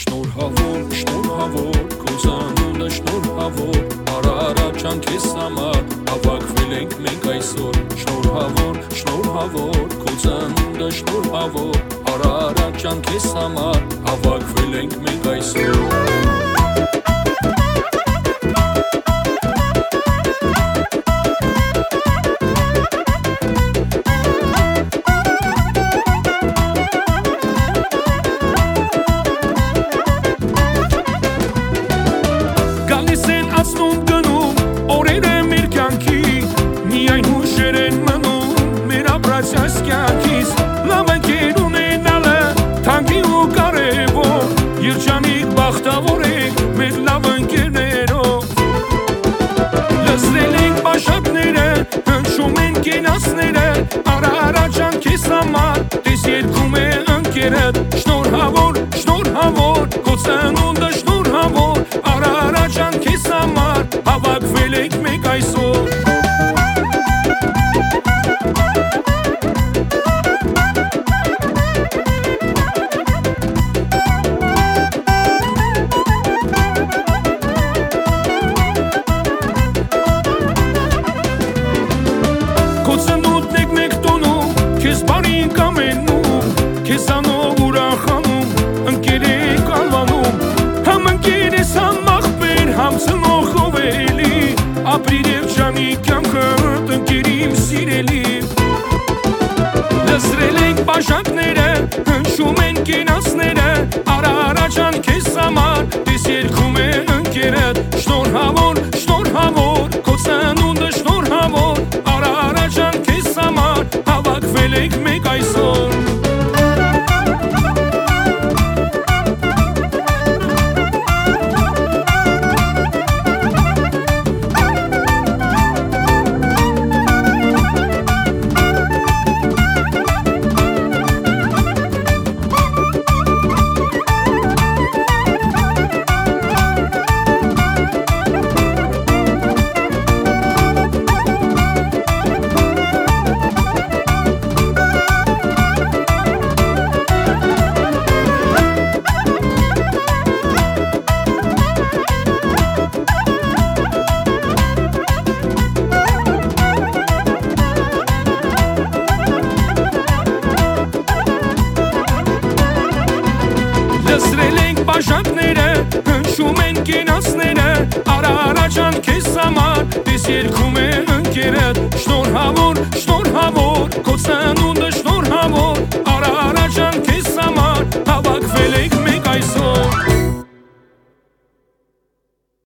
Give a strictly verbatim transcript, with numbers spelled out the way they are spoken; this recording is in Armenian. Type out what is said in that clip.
Շնորհավոր, շնորհավոր, քո ծնունդը շնորհավոր, արա արա ջան քեզ համար, հավաքվել ենք մենք այսօր, շնորհավոր, շնորհավոր, քո ծնունդը շնորհավոր, արա արա ջան քեզ համար, հավաքվել ենք մենք այսօր։ Բախտավոր ենք մեր լավ ընկերներով, լսրել ենք բաժակները, հնչում են կենացները, արա արա ջան քեզ համար, տես երգում է ընկերդ, շնորհավոր, շնորհավոր, քո ծնունդը շնորհավոր, արա արա ջան քեզ համար, հավաքվել ենք մենք այսօր։ Քեզանով ուրախանում, ընկեր ենք անվանում, համ ընկեր ես համ աղբեր, համ ծնողով էլի, ապրիր և ջանի կյանքդ, ընկեր իմ սիրելի։ Լսրել ենք բաժակները, հնչում են կենացները, արա արա ջան քեզ համար, տես երգում է ընկերդ, շնորհավոր, շնորհավոր, քո ծնունդը շնորհավոր, արա արա ջան քեզ համար, հավաքվել ենք մենք այսօր։ Լսրել ենք բաժակները, հնչում են կենացները, արա արա ջան քեզ համար, տես երգում է ընկերդ, շնորհավոր, շնորհավոր, քո ծնունդը շնորհավոր,